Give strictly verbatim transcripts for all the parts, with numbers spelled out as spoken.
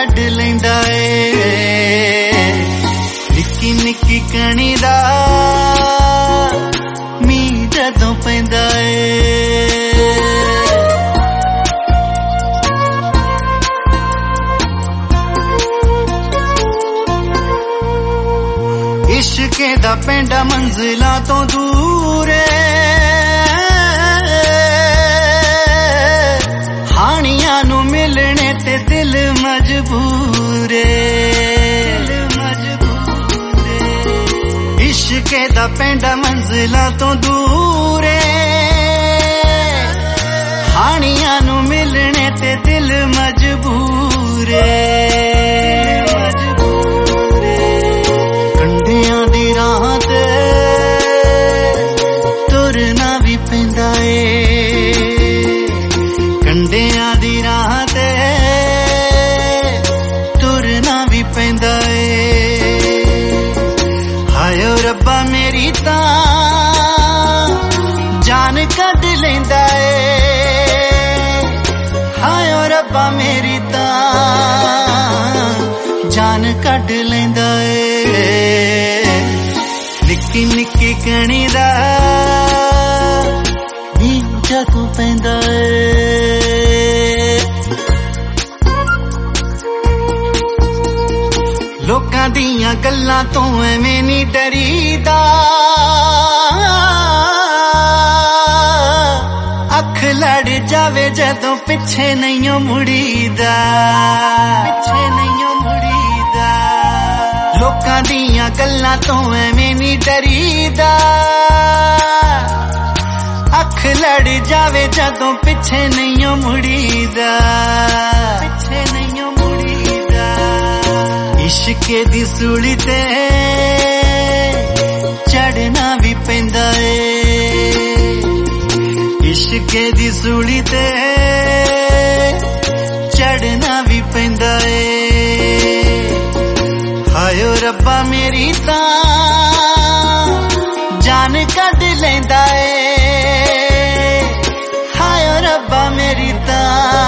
कढ लैंदा ए निक्की निक्की कणी दा मीं जदों पैंदा ए। इश्के दा पेंडा मंजिलां तो दूर हानियां नू मिलने ते दिल मजबूर इश्के दा पेंडा मंजिलां तो दूर हानियां नू मिलने ते दिल मजबूर तुरना भी पैंदा ए कंडियां दी राह ते तुरना भी पैंदा ए। हायो रब्बा मेरी तां जान कढ लैंदा ए हायो रब्बा मेरी तां जान कढ लैंदा ए। निक्की निक्की कणी दा मीं जदों पैंदा ए। लोकां दियां गल्लां तो एवें नी डरीदा अख लड़ जावे जदों पिछे नहीं मुड़ीदा पिछे नहीं मुड़ीदा। लोकां दियां गल्लां तो एवें नी डरीदा अख लड़ जावे जदों पिछे नहीं मुड़ीदा पिछे नहीं मुड़ीदा। इश्के दी सूली ते चढ़ना भी पैंदा ए इश्के दी सूली ते चढ़ना भी पैंदा ए। हायो रब्बा मेरी तां जान कढ लैंदा ए हायो रब्बा मेरी तां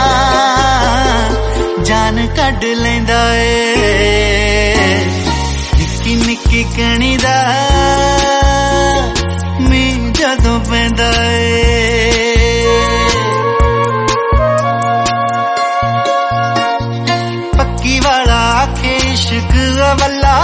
जान कढ लैंदा ए। निक्की निक्की कणी दा मीं जदों पैंदा ए। पक्की वाला आखे इश्क अवला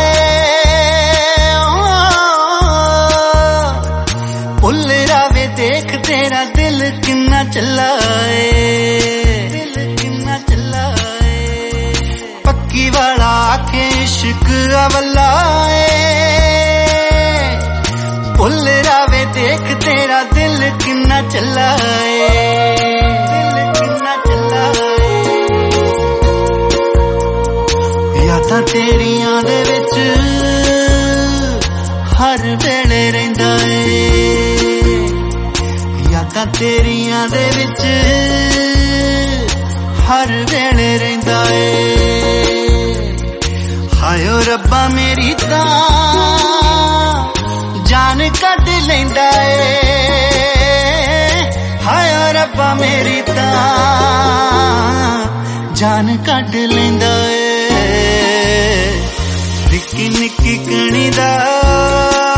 भुल रावे देख तेरा दिल किन्ना चला दिल किन्ना चला। पक्की वाला आखे इश्क अवला भुल रावे देख तेरा दिल किन्ना चला दिल किन्ना चला। यादां तेरियां दे विच हर वेले रहिंदा ए यादां तेरियां दे विच हर वेले रहिंदा ए। हायो रब्बा मेरी तां जान कढ लैंदा ए हायो रब्बा मेरी तां जान कढ लैंदा ए। निक्की निक्की कणी दा